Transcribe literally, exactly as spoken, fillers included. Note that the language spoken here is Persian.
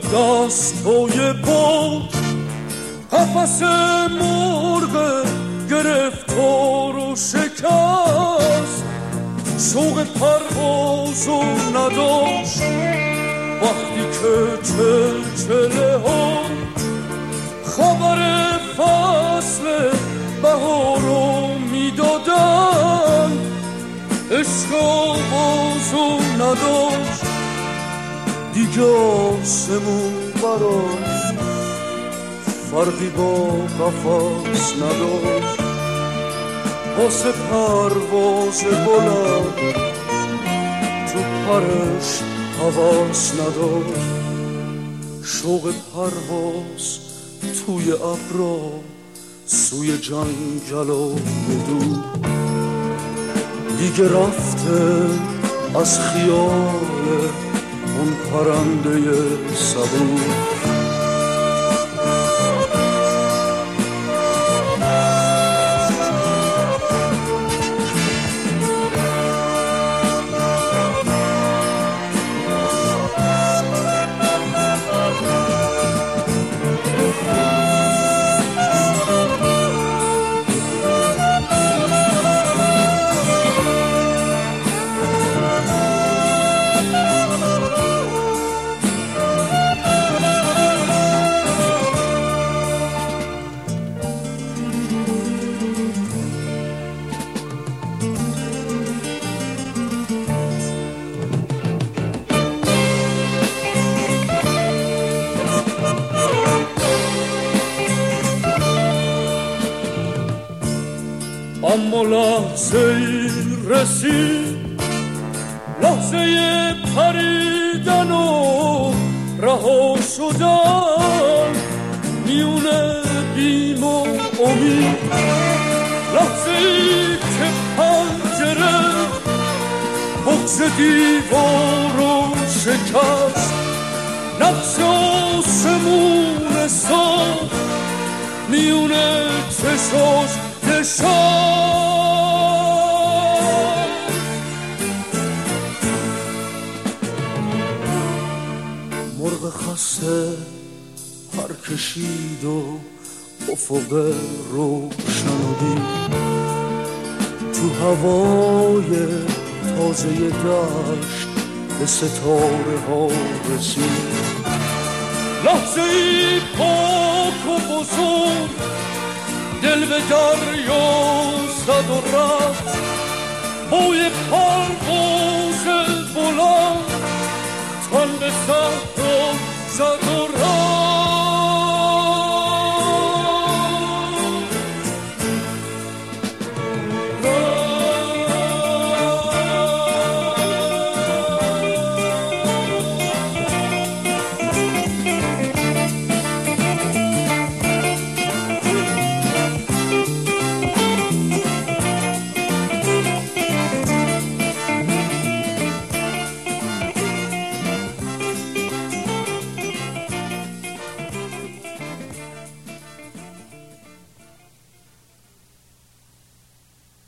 دستای بود قفس مرغ گرفتار و شکست، شوق پروازو نداشت وقتی که چلچله ها خبر فصل بهارو میدادن، عشق آغازو نداشت دیگه آسمون براش فرقی با قفس نداشت، واسه پرواز بلند تو پرش حواس نداشت، شوق پرواز توی ابرا سوی جنگل و دور دیگه رفته از خیال اون پرنده صبور. اما لحظه ای رسید، لحظه پریدن و رها شدن میونه بیم و امید، لحظه ای که پنجره بغض دیوار رو شکست، نقش آسمون ساخت میونه چشاش مرغ خسته پر کشید و افق روشن تو هوای تازه دشت به ستاره ها رسید، لحظه ای پاک و بزرگ دل به دریا زد و رفت، بوی پرواز بلند تن به صحرا زد